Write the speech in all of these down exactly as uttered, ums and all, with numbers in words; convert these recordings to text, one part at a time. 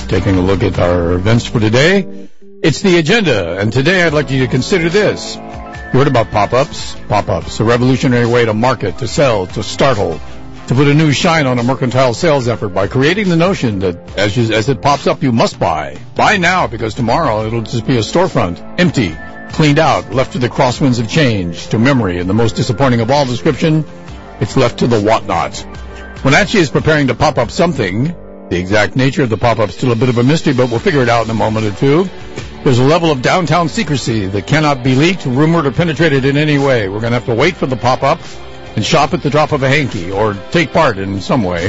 taking a look at our events for today. It's the agenda, and today I'd like you to consider this. You heard about pop-ups? Pop-ups, a revolutionary way to market, to sell, to startle, to put a new shine on a mercantile sales effort by creating the notion that as, you, as it pops up, you must buy. Buy now, because tomorrow it'll just be a storefront, empty, cleaned out, left to the crosswinds of change, to memory, and the most disappointing of all description, it's left to the whatnot. Wenatchee is preparing to pop up something. The exact nature of the pop-up is still a bit of a mystery, but we'll figure it out in a moment or two. There's a level of downtown secrecy that cannot be leaked, rumored, or penetrated in any way. We're going to have to wait for the pop-up and shop at the drop of a hanky or take part in some way.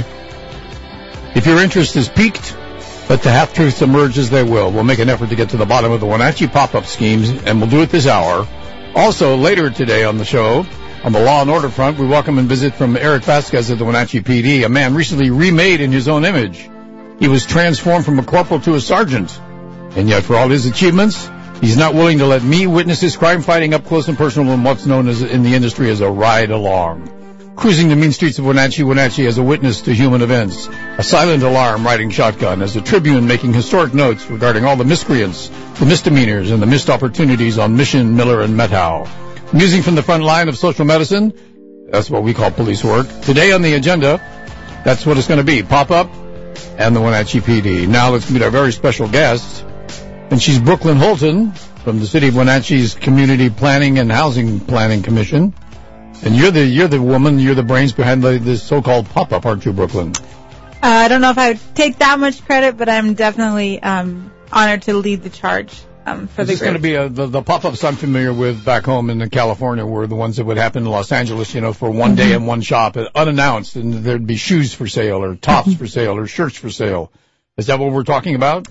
If your interest is piqued, let the half-truths emerge as they will. We'll make an effort to get to the bottom of the Wenatchee pop-up schemes, and we'll do it this hour. Also, later today on the show, on the law and order front, we welcome and visit from Eric Vasquez of the Wenatchee P D, a man recently remade in his own image. He was transformed from a corporal to a sergeant. And yet, for all his achievements, he's not willing to let me witness his crime fighting up close and personal in what's known as in the industry as a ride-along. Cruising the mean streets of Wenatchee, Wenatchee as a witness to human events. A silent alarm riding shotgun as a tribune making historic notes regarding all the miscreants, the misdemeanors, and the missed opportunities on Mission, Miller, and Methow. Musing from the front line of social medicine, that's what we call police work. Today on the agenda, that's what it's going to be, pop-up and the Wenatchee P D. Now let's meet our very special guest, and she's Brooklyn Holton from the City of Wenatchee's Community Planning and Housing Planning Commission. And you're the you're the woman, you're the brains behind the, this so-called pop-up, aren't you, Brooklyn? Uh, I don't know if I would take that much credit, but I'm definitely um, honored to lead the charge. Um, for this the is going to be a, the, the pop-ups I'm familiar with back home in California were the ones that would happen in Los Angeles, you know, for one day in one shop, unannounced, and there'd be shoes for sale or tops for sale or shirts for sale. Is that what we're talking about?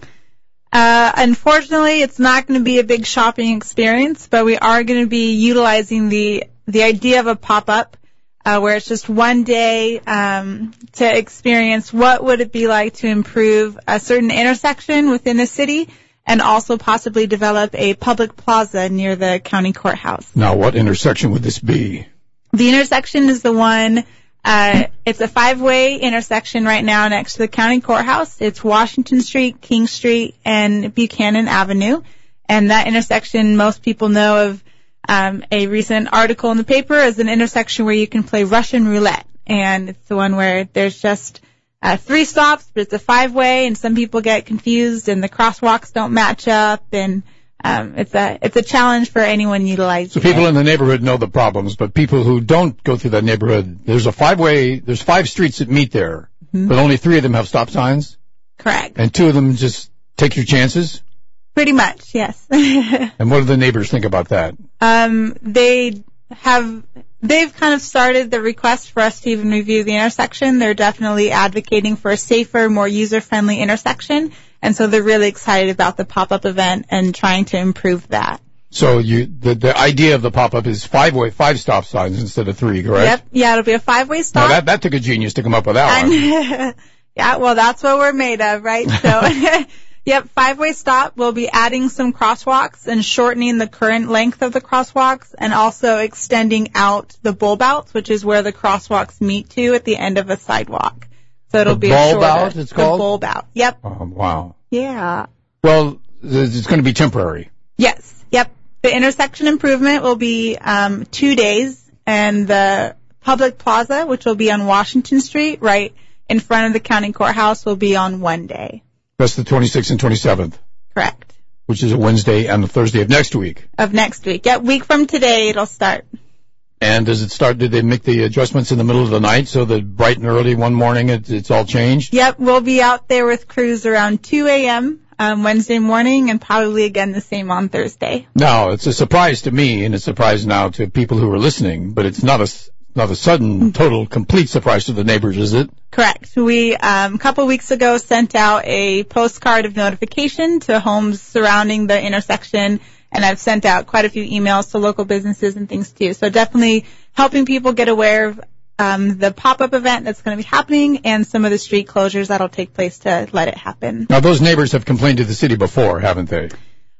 Uh, unfortunately, it's not going to be a big shopping experience, but we are going to be utilizing the the idea of a pop-up uh, where it's just one day um, to experience what would it be like to improve a certain intersection within the city, and also possibly develop a public plaza near the county courthouse. Now, what intersection would this be? The intersection is the one, uh, it's a five-way intersection right now next to the county courthouse. It's Washington Street, King Street, and Buchanan Avenue. And that intersection, most people know of um, a recent article in the paper as an intersection where you can play Russian roulette. And it's the one where there's just Uh, three stops, but it's a five-way, and some people get confused, and the crosswalks don't match up, and um, it's a it's a challenge for anyone utilizing. So people it. in the neighborhood know the problems, but people who don't go through that neighborhood, there's a five-way, there's five streets that meet there, mm-hmm. but only three of them have stop signs. Correct. And two of them just take your chances. Pretty much, yes. And what do the neighbors think about that? Um, they have. They've kind of started the request for us to even review the intersection. They're definitely advocating for a safer, more user-friendly intersection, and so they're really excited about the pop-up event and trying to improve that. So you, the, the idea of the pop-up is five-way, five stop signs instead of three, correct? Yep. Yeah, it'll be a five-way stop. Now that, that took a genius to come up with that and, one. Yeah, well, that's what we're made of, right? So... Yep, five-way stop. We'll be adding some crosswalks and shortening the current length of the crosswalks, and also extending out the bulb outs, which is where the crosswalks meet to at the end of a sidewalk. So it'll the be bulb a shorter. out, it's called? The bulb out. Yep. Oh, wow. Yeah. Well, it's going to be temporary. Yes. Yep. The intersection improvement will be um, two days, and the public plaza, which will be on Washington Street, right in front of the county courthouse, will be on one day. That's the twenty-sixth and twenty-seventh. Correct. Which is a Wednesday and the Thursday of next week. Of next week. Yeah, week from today it'll start. And does it start, did they make the adjustments in the middle of the night so that bright and early one morning it, it's all changed? Yep, we'll be out there with crews around two a.m. Um, Wednesday morning, and probably again the same on Thursday. Now, it's a surprise to me, and it's a surprise now to people who are listening, but it's not a... Not a sudden, total, complete surprise to the neighbors, is it? Correct. We, um, a couple weeks ago, sent out a postcard of notification to homes surrounding the intersection, and I've sent out quite a few emails to local businesses and things, too. So definitely helping people get aware of um, the pop-up event that's going to be happening and some of the street closures that'll take place to let it happen. Now, those neighbors have complained to the city before, haven't they?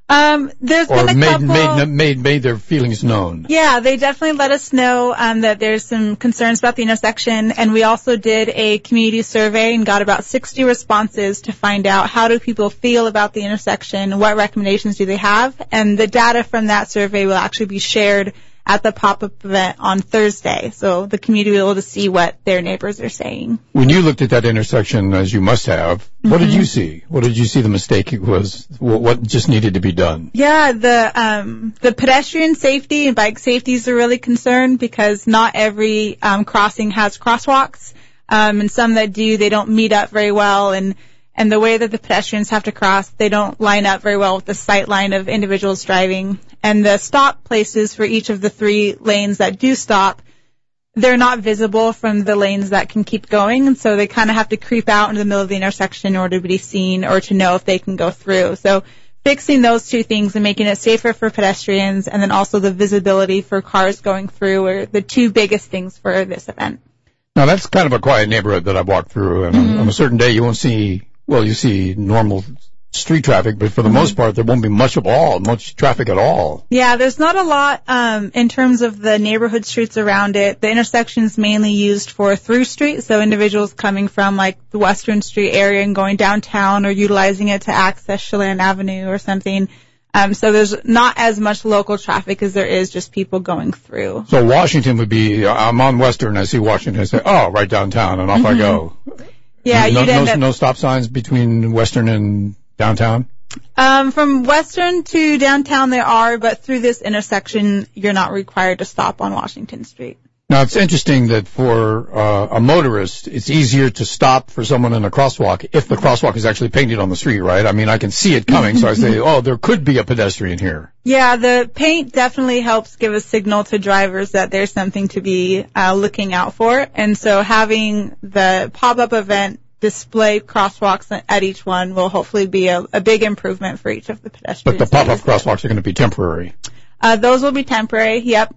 Um, there's or been a made, couple. made made made their feelings known. Yeah, they definitely let us know um, that there's some concerns about the intersection, and we also did a community survey and got about sixty responses to find out how do people feel about the intersection, what recommendations do they have, and the data from that survey will actually be shared at the pop-up event on Thursday, so the community will be able to see what their neighbors are saying. When you looked at that intersection, as you must have, mm-hmm. what did you see? What did you see the mistake was? What just needed to be done? Yeah, the um, the pedestrian safety and bike safety is a really concern because not every um, crossing has crosswalks, um, and some that do, they don't meet up very well, and and the way that the pedestrians have to cross, they don't line up very well with the sight line of individuals driving. And the stop places for each of the three lanes that do stop, they're not visible from the lanes that can keep going. And so they kind of have to creep out into the middle of the intersection in order to be seen or to know if they can go through. So fixing those two things and making it safer for pedestrians and then also the visibility for cars going through are the two biggest things for this event. Now, that's kind of a quiet neighborhood that I've walked through. And mm-hmm. on, on a certain day, you won't see... Well, you see normal street traffic, but for the mm-hmm. most part, there won't be much of all, much traffic at all. Yeah, there's not a lot um, in terms of the neighborhood streets around it. The intersection's mainly used for through street, so individuals coming from like the Western Street area and going downtown or utilizing it to access Chelan Avenue or something. Um, so there's not as much local traffic as there is just people going through. So Washington would be, I'm on Western, I see Washington, I say, oh, right downtown, and off mm-hmm. I go. Yeah, no, you'd end no, up, no stop signs between Western and downtown? Um, from Western to downtown there are, but through this intersection, you're not required to stop on Washington Street. Now, it's interesting that for uh, a motorist, it's easier to stop for someone in a crosswalk if the crosswalk is actually painted on the street, right? I mean, I can see it coming, so I say, oh, there could be a pedestrian here. Yeah, the paint definitely helps give a signal to drivers that there's something to be uh, looking out for. And so having the pop-up event display crosswalks at each one will hopefully be a, a big improvement for each of the pedestrians. But the pop-up crosswalks are going to be temporary. Uh, those will be temporary, yep.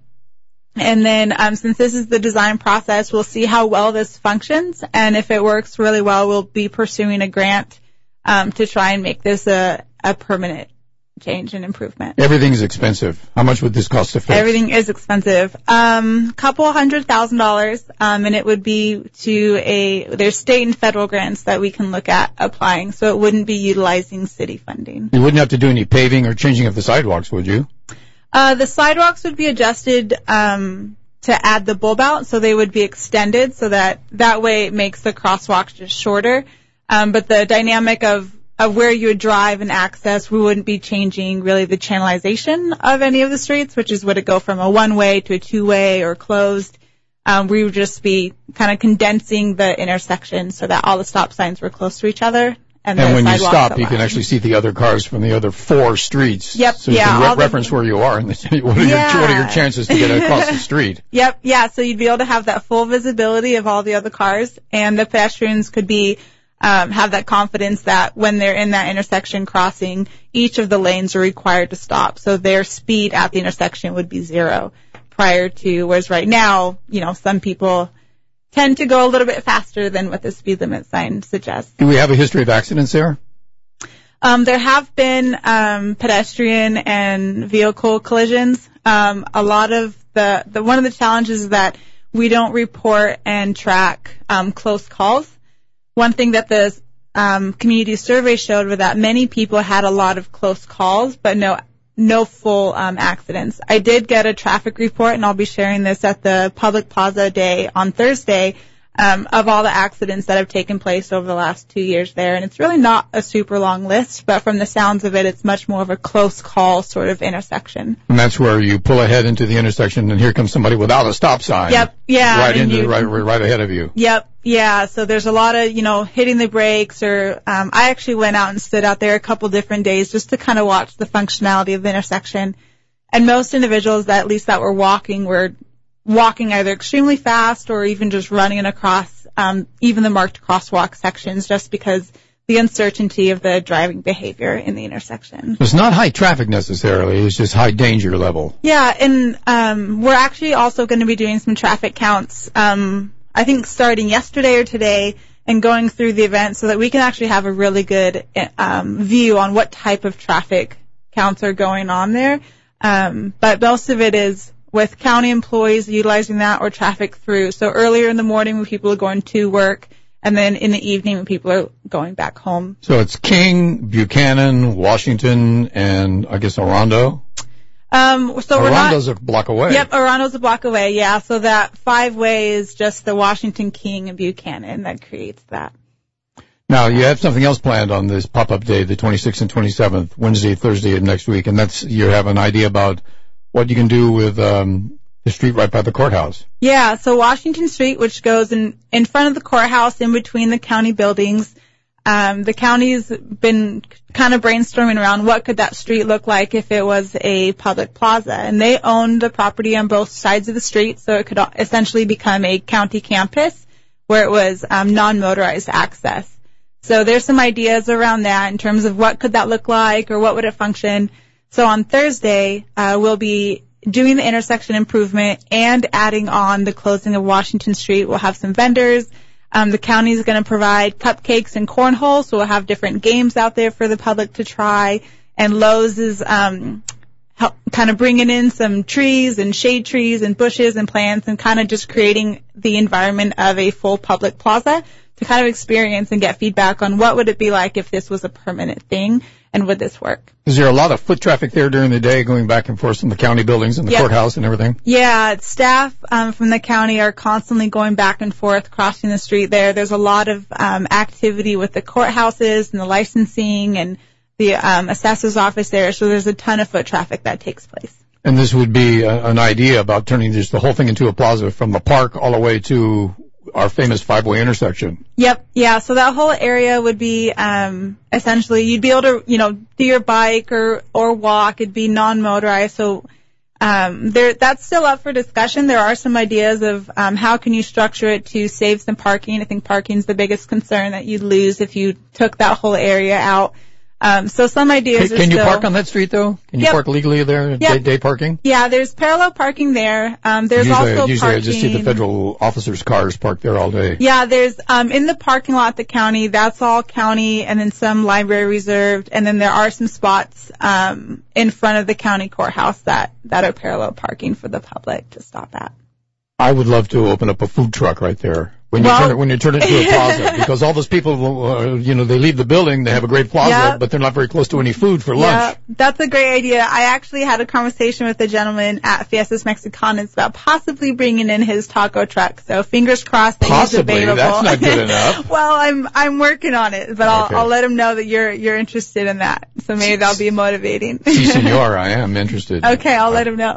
And then um, since this is the design process, we'll see how well this functions. And if it works really well, we'll be pursuing a grant um, to try and make this a, a permanent change and improvement. Everything's expensive. How much would this cost to fix? Everything is expensive. Um, couple hundred thousand dollars, um, and it would be to a, there's state and federal grants that we can look at applying, so it wouldn't be utilizing city funding. You wouldn't have to do any paving or changing of the sidewalks, would you? Uh, the sidewalks would be adjusted um, to add the bulb out, so they would be extended so that that way it makes the crosswalks just shorter. Um, but the dynamic of, of where you would drive and access, we wouldn't be changing really the channelization of any of the streets, which is would it go from a one-way to a two-way or closed. Um, we would just be kind of condensing the intersection so that all the stop signs were close to each other. And, and when you stop, you can actually see the other cars from the other four streets. Yep. So you yeah, can re- the, reference where you are in the city. What are, yeah. your, what are your chances to get across the street? Yep. Yeah. So you'd be able to have that full visibility of all the other cars, and the pedestrians could be um, have that confidence that when they're in that intersection crossing, each of the lanes are required to stop. So their speed at the intersection would be zero prior to, whereas right now, you know, some people tend to go a little bit faster than what the speed limit sign suggests. Do we have a history of accidents there? Um, there have been um, pedestrian and vehicle collisions. Um, a lot of the, the one of the challenges is that we don't report and track um, close calls. One thing that the um, community survey showed was that many people had a lot of close calls, but no no full um, accidents. I did get a traffic report, and I'll be sharing this at the Public Plaza Day on Thursday, um, of all the accidents that have taken place over the last two years there. And it's really not a super long list, but from the sounds of it, it's much more of a close call sort of intersection. And that's where you pull ahead into the intersection, and here comes somebody without a stop sign. Yep, yeah. Right into you, right, right ahead of you. Yep, yeah. So there's a lot of, you know, hitting the brakes, or um, I actually went out and stood out there a couple different days just to kind of watch the functionality of the intersection. And most individuals that at least that were walking were walking either extremely fast or even just running across um, even the marked crosswalk sections, just because the uncertainty of the driving behavior in the intersection. It's not high traffic necessarily, it's just high danger level. Yeah, and um, we're actually also going to be doing some traffic counts, um, I think starting yesterday or today, and going through the event so that we can actually have a really good um, view on what type of traffic counts are going on there. Um, but most of it is with county employees utilizing that or traffic through. So earlier in the morning when people are going to work, and then in the evening when people are going back home. So it's King, Buchanan, Washington, and I guess Orondo? Um, so we're not, Arondo's a block away. Yep, Arondo's a block away, yeah. So that five-way is just the Washington, King, and Buchanan that creates that. Now, you have something else planned on this pop-up day, the twenty-sixth and twenty-seventh, Wednesday, Thursday of next week, and that's, you have an idea about what you can do with um, the street right by the courthouse. Yeah, so Washington Street, which goes in, in front of the courthouse, in between the county buildings. Um, the county's been kind of brainstorming around what could that street look like if it was a public plaza. And they own the property on both sides of the street, so it could essentially become a county campus where it was um, non-motorized access. So there's some ideas around that in terms of what could that look like or what would it function. So on Thursday, uh, we'll be doing the intersection improvement and adding on the closing of Washington Street. We'll have some vendors. Um, the county is going to provide cupcakes and cornhole, so we'll have different games out there for the public to try. And Lowe's is um, help, kind of bringing in some trees and shade trees and bushes and plants and kind of just creating the environment of a full public plaza to kind of experience and get feedback on what would it be like if this was a permanent thing and would this work. Is there a lot of foot traffic there during the day going back and forth from the county buildings and the yep. courthouse and everything? Yeah, staff um, from the county are constantly going back and forth, crossing the street there. There's a lot of um, activity with the courthouses and the licensing and the um, assessor's office there, so there's a ton of foot traffic that takes place. And this would be a, an idea about turning just the whole thing into a plaza from the park all the way to our famous five-way intersection. Yep, yeah, so that whole area would be um, essentially, you'd be able to, you know, do your bike or, or walk. It'd be non-motorized, so um, there, that's still up for discussion. There are some ideas of um, how can you structure it to save some parking. I think parking's the biggest concern that you'd lose if you took that whole area out. Um, so some ideas Can, are can you still, park on that street, though? Can you yep. park legally there, yep. day, day parking? Yeah, there's parallel parking there. Um, there's usually, also usually parking. I just see the federal officers' cars parked there all day. Yeah, there's um, in the parking lot at the county, that's all county, and then some library reserved, and then there are some spots um, in front of the county courthouse that, that are parallel parking for the public to stop at. I would love to open up a food truck right there. When you well, turn it, when you turn it into a plaza, because all those people, uh, you know, they leave the building, they have a great plaza, yeah. but they're not very close to any food for lunch. Yeah, that's a great idea. I actually had a conversation with a gentleman at Fiestas Mexicanas about possibly bringing in his taco truck. So fingers crossed that possibly, he's available. That's not good enough. Well, I'm I'm working on it, but I'll okay. I'll let him know that you're you're interested in that. So maybe that'll be motivating. Si, senor, I am interested. Okay, I'll let him know.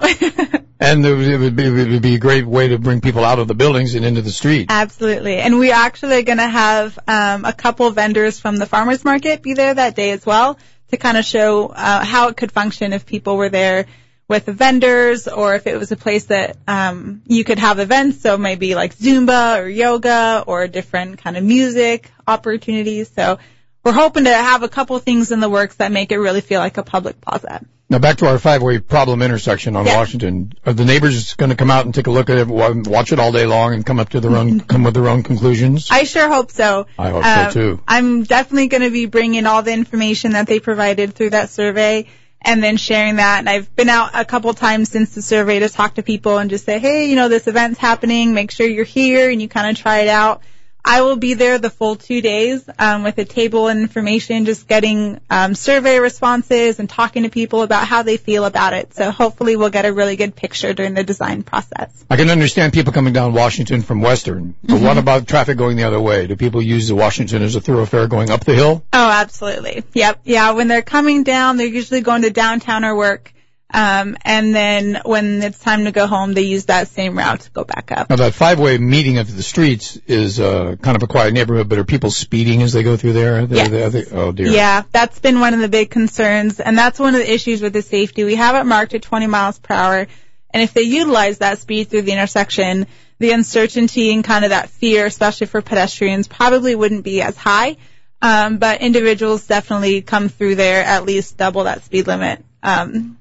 And it would, be, it would be a great way to bring people out of the buildings and into the street. Absolutely. And we actually are going to have um, a couple vendors from the farmers market be there that day as well to kind of show uh, how it could function if people were there with the vendors or if it was a place that um, you could have events, so maybe like Zumba or yoga or different kind of music opportunities. So we're hoping to have a couple things in the works that make it really feel like a public plaza. Now back to our five-way problem intersection on yeah. Washington. Are the neighbors going to come out and take a look at it, watch it all day long, and come up to their own, come with their own conclusions? I sure hope so. I hope um, so too. I'm definitely going to be bringing all the information that they provided through that survey and then sharing that. And I've been out a couple times since the survey to talk to people and just say, hey, you know, this event's happening. Make sure you're here and you kind of try it out. I will be there the full two days um, with a table and information, just getting um, survey responses and talking to people about how they feel about it. So hopefully we'll get a really good picture during the design process. I can understand people coming down Washington from Western, but mm-hmm. what about traffic going the other way? Do people use the Washington as a thoroughfare going up the hill? Oh, absolutely. Yep. Yeah, when they're coming down, they're usually going to downtown or work. Um, and then when it's time to go home, they use that same route to go back up. Now, that five-way meeting of the streets is uh, kind of a quiet neighborhood, but are people speeding as they go through there? Yes. They, they, they, oh, dear. Yeah, that's been one of the big concerns, and that's one of the issues with the safety. We have it marked at twenty miles per hour, and if they utilize that speed through the intersection, the uncertainty and kind of that fear, especially for pedestrians, probably wouldn't be as high. Um, but individuals definitely come through there at least double that speed limit. Um,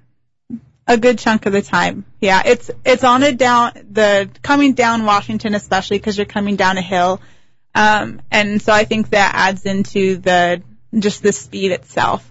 A good chunk of the time. Yeah, it's it's on a down, the coming down Washington especially because you're coming down a hill. Um, and so I think that adds into the, just the speed itself.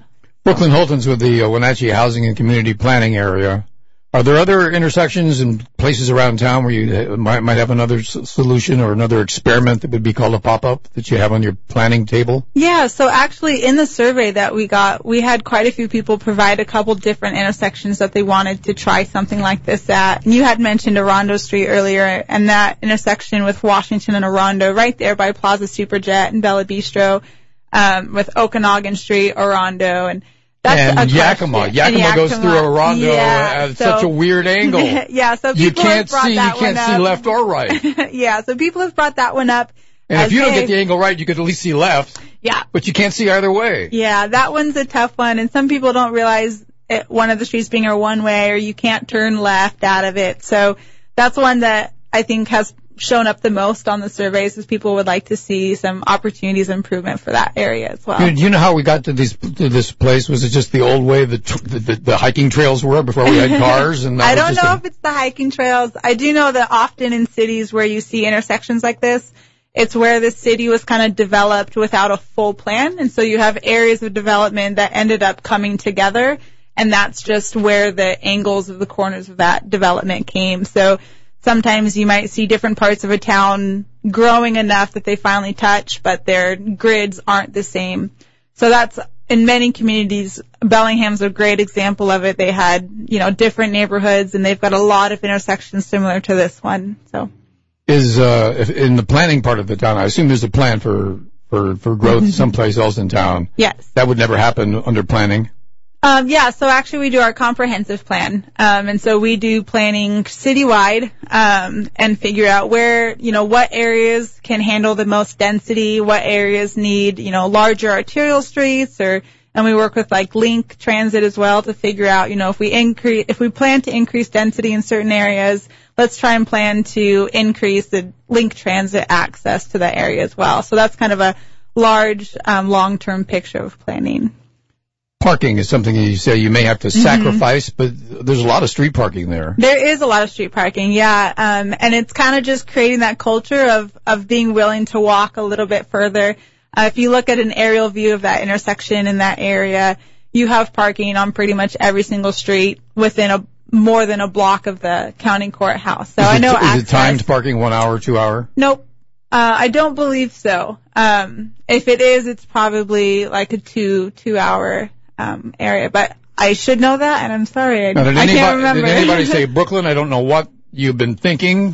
Brooklyn Holton's with the uh, Wenatchee Housing and Community Planning area. Are there other intersections and places around town where you might, might have another s- solution or another experiment that would be called a pop-up that you have on your planning table? Yeah, so actually in the survey that we got, we had quite a few people provide a couple different intersections that they wanted to try something like this at. And you had mentioned Orondo Street earlier, and that intersection with Washington and Orondo right there by Plaza Superjet and Bella Bistro, um, with Okanagan Street, Orondo, and That's and Yakima. Yakima. Yakima goes through Orondo yeah, at so, such a weird angle. yeah, so people you can't have brought see, that you can't one see up. left or right. yeah, so people have brought that one up. And as, if you don't hey, get the angle right, you could at least see left. Yeah. But you can't see either way. Yeah, that one's a tough one, and some people don't realize it, one of the streets being a one-way, or you can't turn left out of it. So that's one that I think has shown up the most on the surveys, is people would like to see some opportunities improvement for that area as well. Do you know how we got to these to this place? Was it just the old way the the, the, the hiking trails were before we had cars? And that I was don't know a... if it's the hiking trails. I do know that often in cities where you see intersections like this, it's where the city was kind of developed without a full plan, and so you have areas of development that ended up coming together, and that's just where the angles of the corners of that development came. So sometimes you might see different parts of a town growing enough that they finally touch, but their grids aren't the same. So that's, in many communities, Bellingham's a great example of it. They had, you know, different neighborhoods, and they've got a lot of intersections similar to this one. So, is uh, if in the planning part of the town, I assume there's a plan for for for growth Mm-hmm. someplace else in town. Yes. That would never happen under planning. Um, yeah, so actually we do our comprehensive plan. Um, and so we do planning citywide, um, and figure out where, you know, what areas can handle the most density, what areas need, you know, larger arterial streets, or, and we work with like Link Transit as well to figure out, you know, if we increase, if we plan to increase density in certain areas, let's try and plan to increase the Link Transit access to that area as well. So that's kind of a large, um, long-term picture of planning. Parking is something you say you may have to sacrifice, mm-hmm. but there's a lot of street parking there. There is a lot of street parking, yeah, um, and it's kind of just creating that culture of, of being willing to walk a little bit further. Uh, if you look at an aerial view of that intersection in that area, you have parking on pretty much every single street within a more than a block of the county courthouse. So is I know it, access, is it timed parking, one hour, two hour? Nope. Uh, I don't believe so. Um, if it is, it's probably like a two, two hour Um, area, but I should know that, and I'm sorry, I, now, did I anybody, can't remember. Did anybody say, Brooklyn, I don't know what you've been thinking?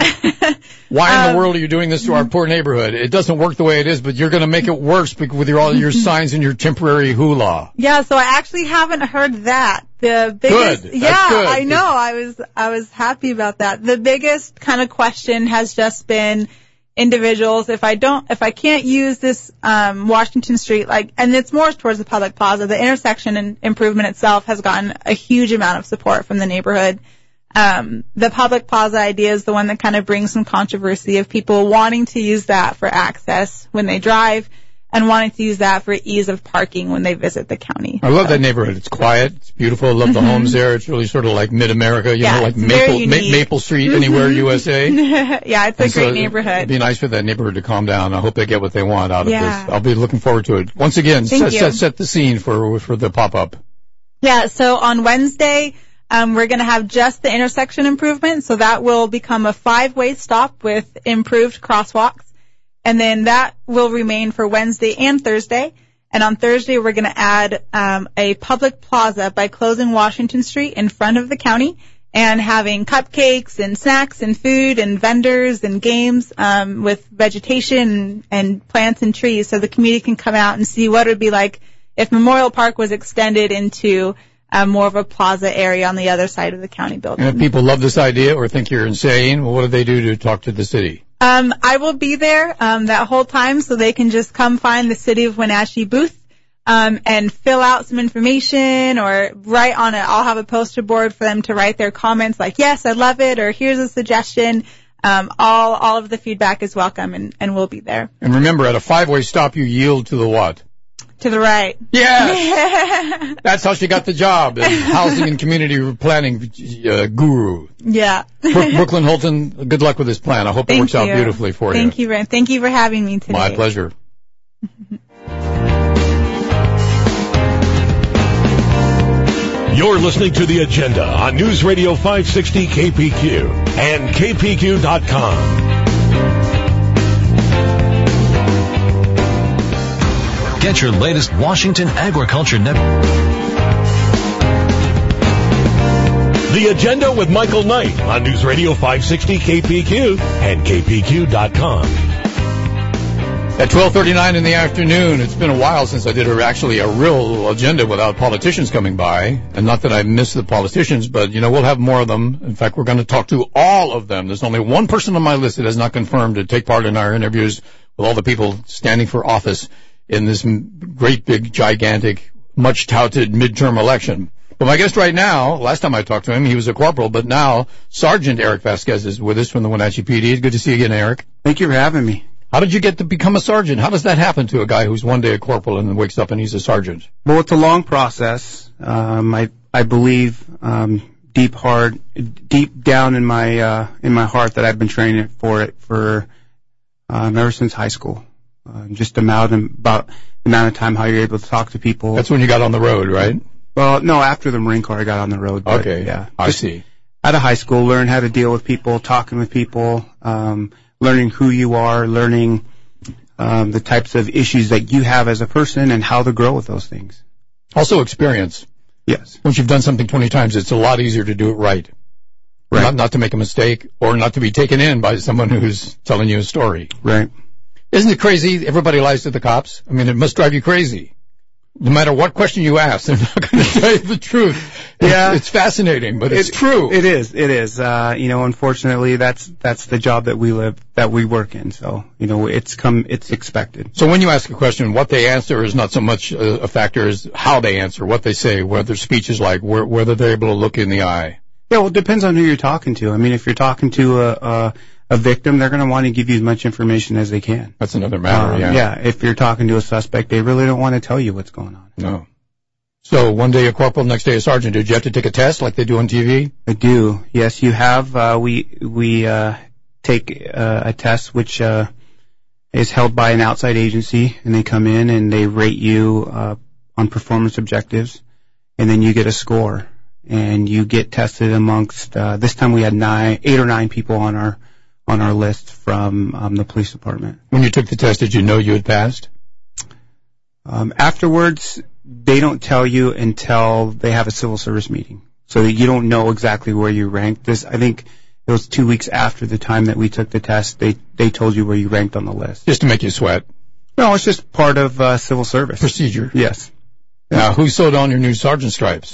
Why in um, the world are you doing this to our poor neighborhood? It doesn't work the way it is, but you're going to make it worse with your, all your signs and your temporary hula. Yeah, so I actually haven't heard that. The biggest, good. yeah, That's good. I know. I was, I was happy about that. The biggest kind of question has just been individuals. If I don't, if I can't use this um, Washington Street, like, and it's more towards the public plaza, the intersection and improvement itself has gotten a huge amount of support from the neighborhood. Um, the public plaza idea is the one that kind of brings some controversy of people wanting to use that for access when they drive and wanting to use that for ease of parking when they visit the county. I love so. that neighborhood. It's quiet. It's beautiful. I love mm-hmm. the homes there. It's really sort of like mid-America, you yeah, know, like Maple Ma- Maple Street, mm-hmm. anywhere U S A. yeah, it's a and great so neighborhood. It'd be nice for that neighborhood to calm down. I hope they get what they want out of yeah. this. I'll be looking forward to it. Once again, set, set, set the scene for for the pop-up. Yeah, so on Wednesday, um, we're going to have just the intersection improvement, so that will become a five-way stop with improved crosswalks. And then that will remain for Wednesday and Thursday. And on Thursday, we're going to add um, a public plaza by closing Washington Street in front of the county and having cupcakes and snacks and food and vendors and games um, with vegetation and plants and trees, so the community can come out and see what it would be like if Memorial Park was extended into uh, more of a plaza area on the other side of the county building. And if people love this idea or think you're insane, well, what do they do to talk to the city? Um, I will be there um, that whole time, so they can just come find the City of Wenatchee booth um, and fill out some information or write on it. I'll have a poster board for them to write their comments like, yes, I love it, or here's a suggestion. Um, all all of the feedback is welcome, and, and we'll be there. And remember, at a five-way stop, you yield to the what? To the right. Yes! That's how she got the job as housing and community planning uh, guru. Yeah. Bro- Brooklyn Holton, good luck with this plan. I hope Thank it works you. out beautifully for Thank you. you. Thank you for having me today. My pleasure. You're listening to The Agenda on News Radio five sixty K P Q and K P Q dot com. Get your latest Washington Agriculture Network. The Agenda with Michael Knight on News Radio five sixty K P Q and K P Q dot com. At twelve thirty-nine in the afternoon, it's been a while since I did a, actually a real agenda without politicians coming by. And not that I miss the politicians, but, you know, we'll have more of them. In fact, we're going to talk to all of them. There's only one person on my list that has not confirmed to take part in our interviews with all the people standing for office in this great, big, gigantic, much-touted midterm election. But my guest right now, last time I talked to him, he was a corporal, but now Sergeant Eric Vasquez is with us from the Wenatchee P D. It's good to see you again, Eric. Thank you for having me. How did you get to become a sergeant? How does that happen to a guy who's one day a corporal and then wakes up and he's a sergeant? Well, it's a long process. Um, I I believe um, deep hard, deep down in my uh, in my heart that I've been training for it for um, ever since high school. Uh, just about about the amount of time how you're able to talk to people. That's when you got on the road, right? Well, no, after the Marine Corps, I got on the road. But, okay, yeah, I just see. Out of high school, learn how to deal with people, talking with people. Um, learning who you are, learning um, the types of issues that you have as a person and how to grow with those things. Also experience. Yes. Once you've done something twenty times, it's a lot easier to do it right. Right. Not, not to make a mistake or not to be taken in by someone who's telling you a story. Right. Isn't it crazy? Everybody lies to the cops. I mean, it must drive you crazy. No matter what question you ask, they're not going to tell you the truth. Yeah. It's, it's fascinating, but it's it, true. It is. It is. Uh, you know, unfortunately, that's that's the job that we live, that we work in. So, you know, it's come, it's expected. So when you ask a question, what they answer is not so much a, a factor as how they answer, what they say, what their speech is like, where, whether they're able to look in the eye. Yeah, well, it depends on who you're talking to. I mean, if you're talking to a, a, a victim, they're going to want to give you as much information as they can. That's another matter, um, yeah. Yeah, if you're talking to a suspect, they really don't want to tell you what's going on. No. So one day a corporal, next day a sergeant. Did you have to take a test like they do on T V? I do. Yes, you have. Uh, we we uh, take uh, a test which uh, is held by an outside agency, and they come in and they rate you uh, on performance objectives, and then you get a score, and you get tested amongst. Uh, this time we had nine, eight or nine people on our on our list from um, the police department. When you took the test, did you know you had passed? Um, afterwards, they don't tell you until they have a civil service meeting, so that you don't know exactly where you ranked. This, I think, it was two weeks after the time that we took the test. They they told you where you ranked on the list. Just to make you sweat. No, it's just part of uh, civil service procedure. Yes. Now, who sewed on your new sergeant stripes?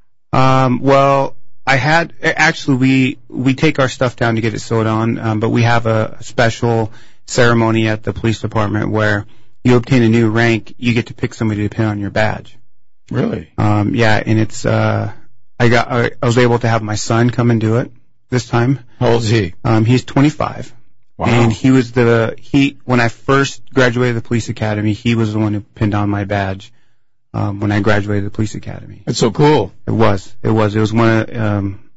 Um, well, I had actually we we take our stuff down to get it sewed on, um, but we have a special ceremony at the police department where you obtain a new rank, you get to pick somebody to pin on your badge. Really? Um, yeah, and it's, uh, I got, I, I was able to have my son come and do it this time. How old is he? Um, he's twenty-five. Wow. And he was the, he, when I first graduated the police academy, he was the one who pinned on my badge, um, when I graduated the police academy. That's so cool. It was, it was, it was one of, um,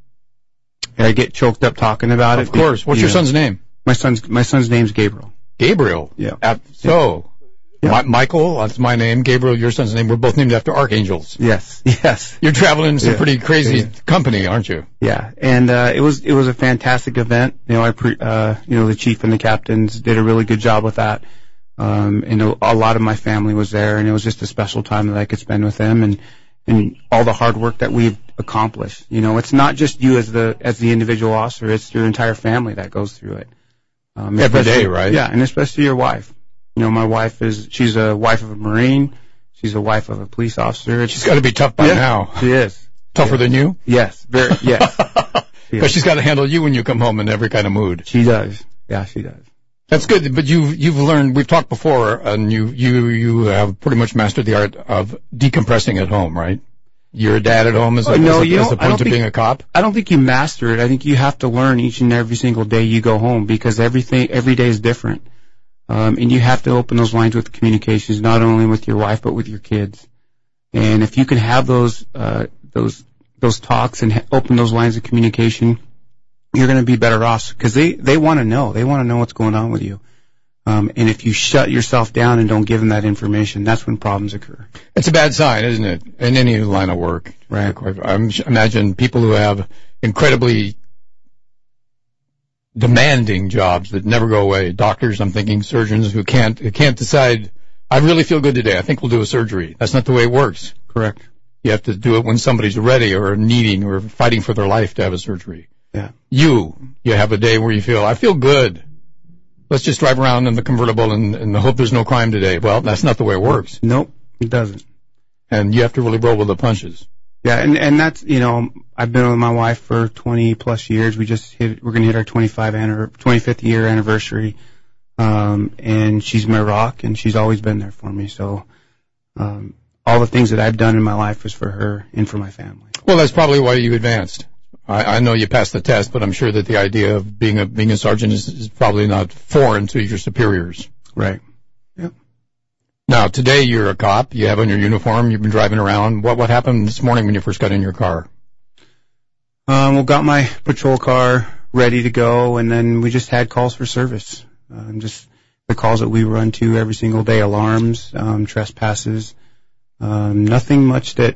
I get choked up talking about it. Of course. What's your know. son's name? My son's, my son's name's Gabriel. Gabriel? Yeah. Uh, so, yeah. My, Michael, that's my name. Gabriel, your son's name. We're both named after archangels. Yes, yes. You're traveling in some yeah. pretty crazy yeah. company, aren't you? Yeah, and uh, it was it was a fantastic event. You know, I pre, uh, you know the chief and the captains did a really good job with that. Um, and a, a lot of my family was there, and it was just a special time that I could spend with them, and and all the hard work that we've accomplished. You know, it's not just you as the as the individual officer; it's your entire family that goes through it. Um, Every day, right? Yeah, and especially your wife. You know, my wife is, she's a wife of a Marine. She's a wife of a police officer. It's, she's got to be tough by yeah, now. She is. Tougher yeah. than you? Yes, very, yes. Because she's got to handle you when you come home in every kind of mood. She does. Yeah, she does. That's good, but you've, you've learned, we've talked before, and you, you, you have pretty much mastered the art of decompressing at home, right? You're a dad at home as, a, no, as, a, you as opposed to being a cop? I don't think you master it. I think you have to learn each and every single day you go home, because everything, every day is different. Um, and you have to open those lines with communications, not only with your wife, but with your kids. And if you can have those, uh, those, those talks and ha- open those lines of communication, you're going to be better off, because they, they want to know. They want to know what's going on with you. Um, and if you shut yourself down and don't give them that information, that's when problems occur. It's a bad sign, isn't it, in any line of work? Right. I imagine people who have incredibly demanding jobs that never go away. Doctors, I'm thinking surgeons who can't who can't decide, I really feel good today, I think we'll do a surgery. That's not the way it works. Correct. You have to do it when somebody's ready or needing or fighting for their life to have a surgery. Yeah. You, you have a day where you feel, I feel good. Let's just drive around in the convertible and, and hope there's no crime today. Well, that's not the way it works. Nope, it doesn't. And you have to really roll with the punches. Yeah, and, and that's, you know, I've been with my wife for twenty plus years. We just hit, we're going to hit our twenty-fifth year anniversary. Um, and she's my rock, and she's always been there for me. So, um, all the things that I've done in my life was for her and for my family. Well, that's probably why you advanced. I, I know you passed the test, but I'm sure that the idea of being a, being a sergeant is, is probably not foreign to your superiors. Right. Yep. Now, today you're a cop. You have on your uniform. You've been driving around. What what happened this morning when you first got in your car? Um, well, got my patrol car ready to go, and then we just had calls for service. Um, just the calls that we run to every single day: alarms, um, trespasses. Um, nothing much that,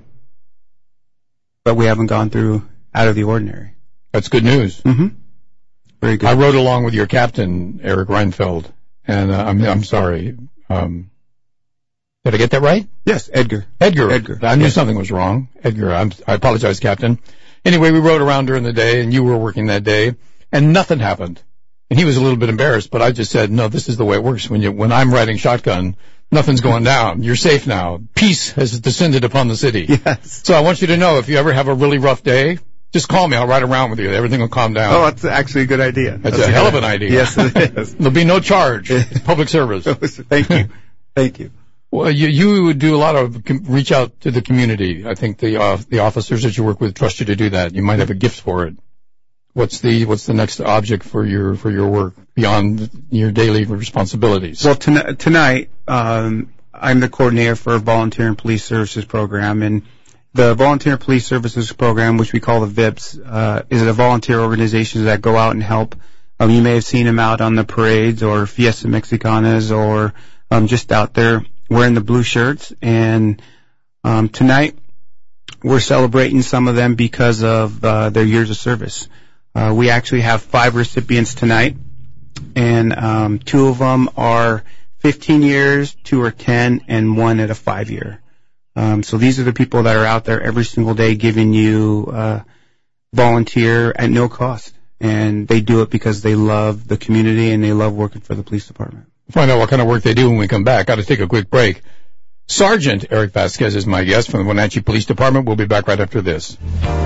but we haven't gone through out of the ordinary. That's good news. Mm-hmm. Very good. I rode along with your captain, Eric Reinfeld, and uh, I'm I'm sorry. Um, Did I get that right? Yes, Edgar. Edgar. Edgar. I knew yes. something was wrong. Edgar, I'm, I apologize, Captain. Anyway, we rode around during the day, and you were working that day, and nothing happened. And he was a little bit embarrassed, but I just said, no, this is the way it works. When you, when I'm riding shotgun, nothing's going down. You're safe now. Peace has descended upon the city. Yes. So I want you to know, if you ever have a really rough day, just call me. I'll ride around with you. Everything will calm down. Oh, that's actually a good idea. That's, that's a, a hell of an idea. Yes, it is. There'll be no charge. It's public service. Thank you. Thank you. Well, you, you would do a lot of com- reach out to the community. I think the uh, the officers that you work with trust you to do that. You might have a gift for it. What's the what's the next object for your for your work beyond your daily responsibilities? Well, ton- tonight um, I'm the coordinator for Volunteer and Police Services Program, and the Volunteer Police Services Program, which we call the V I P S, uh, is a volunteer organization that go out and help. Um, you may have seen them out on the parades or Fiesta Mexicanas or um, just out there wearing the blue shirts. And um, tonight we're celebrating some of them because of uh, their years of service. Uh, we actually have five recipients tonight, and um, two of them are fifteen years, two are ten, and one at a five-year. Um, so these are the people that are out there every single day giving you uh, volunteer at no cost. And they do it because they love the community and they love working for the police department. Find out what kind of work they do when we come back. Got to take a quick break. Sergeant Eric Vasquez is my guest from the Wenatchee Police Department. We'll be back right after this.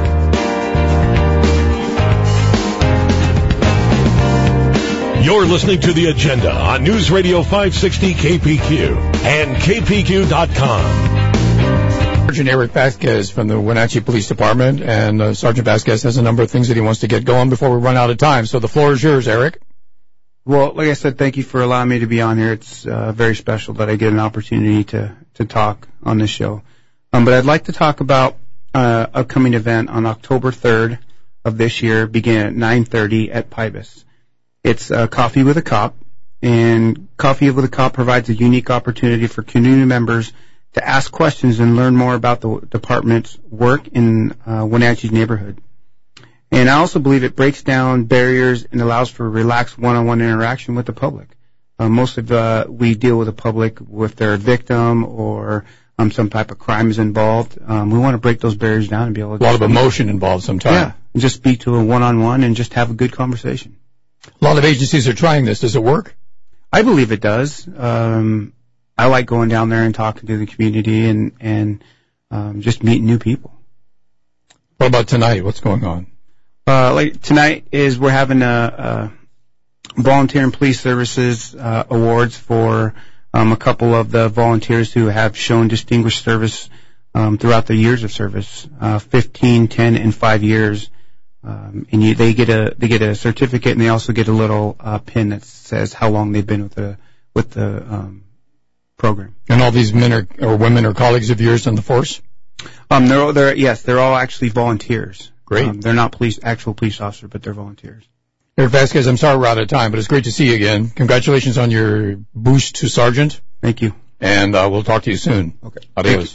You're listening to The Agenda on News Radio five sixty K P Q and K P Q dot com. Sergeant Eric Vasquez from the Wenatchee Police Department, and uh, Sergeant Vasquez has a number of things that he wants to get going before we run out of time. So the floor is yours, Eric. Well, like I said, thank you for allowing me to be on here. It's uh, very special that I get an opportunity to, to talk on this show. Um, but I'd like to talk about uh, upcoming event on October third of this year, beginning at nine thirty at Pybus. It's uh, Coffee with a Cop, and Coffee with a Cop provides a unique opportunity for community members to ask questions and learn more about the department's work in uh, Wenatchee's neighborhood. And I also believe it breaks down barriers and allows for relaxed one-on-one interaction with the public. Uh, most of uh, we deal with the public with their victim or um, some type of crime is involved. Um, we want to break those barriers down and be able to... A lot of emotion involved sometimes. Yeah, and just speak to a one-on-one and just have a good conversation. A lot of agencies are trying this. Does it work? I believe it does. Um, I like going down there and talking to the community and, and um, just meeting new people. What about tonight? What's going on? Uh, like tonight is we're having a, a volunteer and police services uh, awards for um, a couple of the volunteers who have shown distinguished service um, throughout their years of service, uh, fifteen, ten, and five years. Um, and you, they get a they get a certificate, and they also get a little uh, pin that says how long they've been with the with the um, program. And all these men are, or women are colleagues of yours in the force? Um, they're all, they're yes, they're all actually volunteers. Great. Um, they're not police actual police officers, but they're volunteers. Eric Vasquez, I'm sorry we're out of time, but it's great to see you again. Congratulations on your boost to sergeant. Thank you. And uh, we'll talk to you soon. Okay. Adios.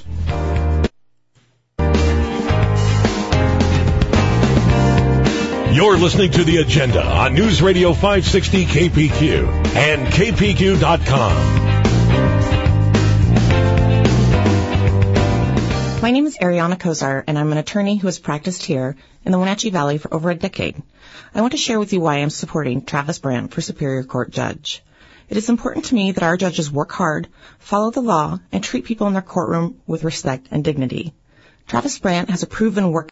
You're listening to The Agenda on News Radio five sixty K P Q and K P Q dot com. My name is Ariana Kozar, and I'm an attorney who has practiced here in the Wenatchee Valley for over a decade. I want to share with you why I'm supporting Travis Brandt for Superior Court Judge. It is important to me that our judges work hard, follow the law, and treat people in their courtroom with respect and dignity. Travis Brandt has a proven work